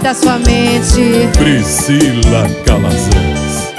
da sua mente. Priscila Calazans.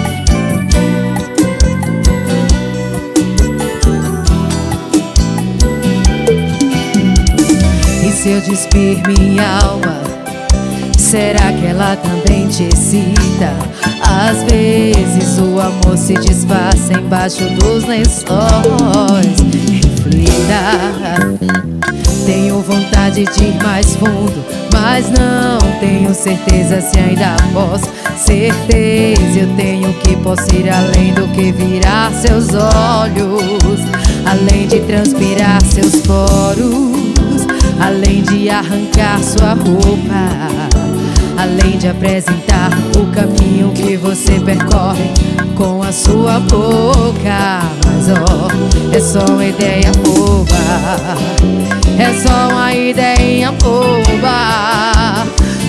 E se eu despir minha alma, será que ela também te excita? Às vezes o amor se disfarça embaixo dos lençóis. Reflita. Tenho vontade de ir mais fundo, mas não tenho certeza se ainda posso. Certeza eu tenho que posso ir além do que virar seus olhos, além de transpirar seus poros, além de arrancar sua roupa, além de apresentar o caminho que você percorre com a sua boca. Mas ó, é só uma ideia boba, é só uma ideia boba.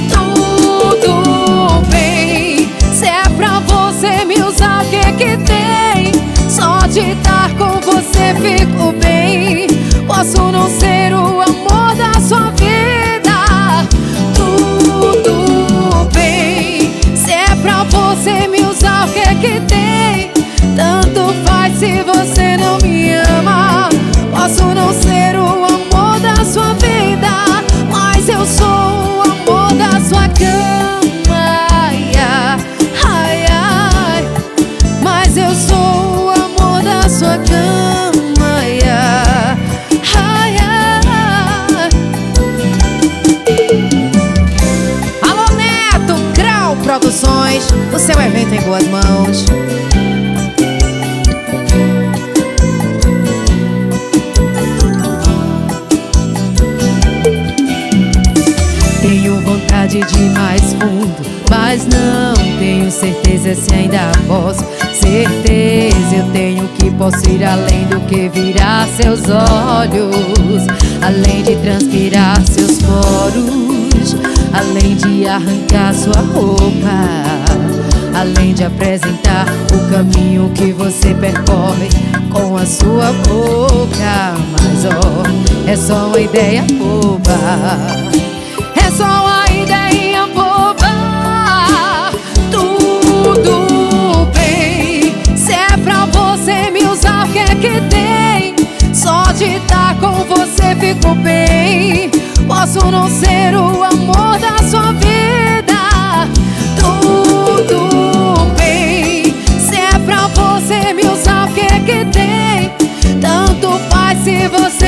Tudo bem, se é pra você me usar, o que tem? Só de estar com você fico bem. Posso não ser o amor da sua vida. Tudo bem, se é pra você me usar, o que tem? Tanto faz se você não me ama. Posso não ser o amor da sua vida, mas eu sou o amor da sua cama. Ai, ai, ai. Mas eu sou o amor da sua cama. Ai, ai, ai. Alô, Neto Grau Produções, o seu evento em boas mãos. Tenho vontade de ir mais fundo, mas não tenho certeza se ainda posso. Certeza eu tenho que posso ir além do que virar seus olhos, além de transpirar seus poros, além de arrancar sua roupa, além de apresentar o caminho que você percorre com a sua boca. Mas ó, é só uma ideia boba, é só uma ideia boba. Tudo bem, se é pra você me usar, o que tem? Só de estar com você fico bem. Posso não ser o amor da sua vida. Tudo bem, se é pra você me usar, o que tem? Tanto faz se você